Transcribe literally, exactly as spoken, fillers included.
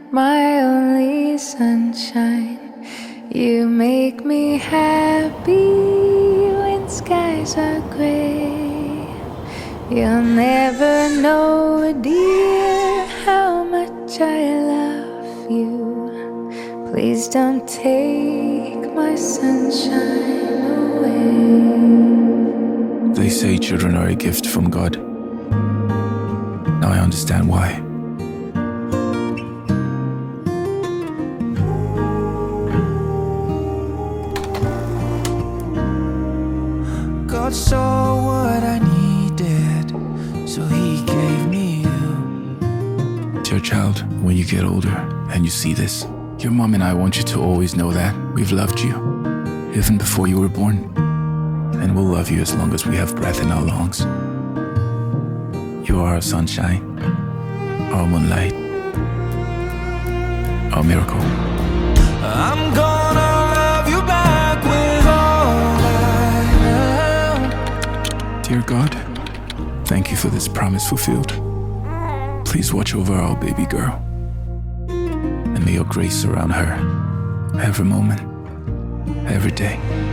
my only sunshine. You make me happy when skies are gray. You'll never know, dear, how much I love you. Please don't take my sunshine away. They say children are a gift from God. Now I understand why. God saw what I needed, so He gave me you. Dear child, when you get older and you see this, your mom and I want you to always know that we've loved you, even before you were born. And we'll love you as long as we have breath in our lungs. You are our sunshine, our moonlight, our miracle. I'm gonna love you back with all I have. Dear God, thank you for this promise fulfilled. Please watch over our baby girl, and may your grace surround her every moment, every day.